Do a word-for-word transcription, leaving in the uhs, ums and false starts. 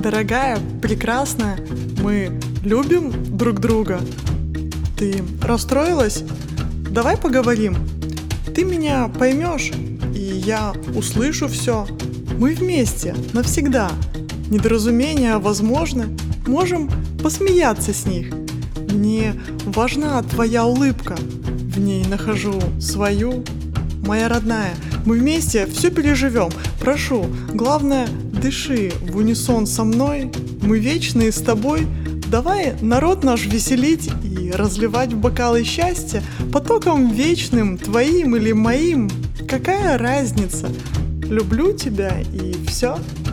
Дорогая, прекрасная, мы любим друг друга. Ты расстроилась? Давай поговорим. Ты меня поймешь, и я услышу все. Мы вместе, навсегда. Недоразумения возможны, можем посмеяться с них. Мне важна твоя улыбка, в ней нахожу свою. Моя родная, мы вместе все переживем. Прошу, главное, дыши в унисон со мной. Мы вечные с тобой. Давай народ наш веселить и разливать в бокалы счастья потоком вечным, твоим или моим. Какая разница? Люблю тебя и все.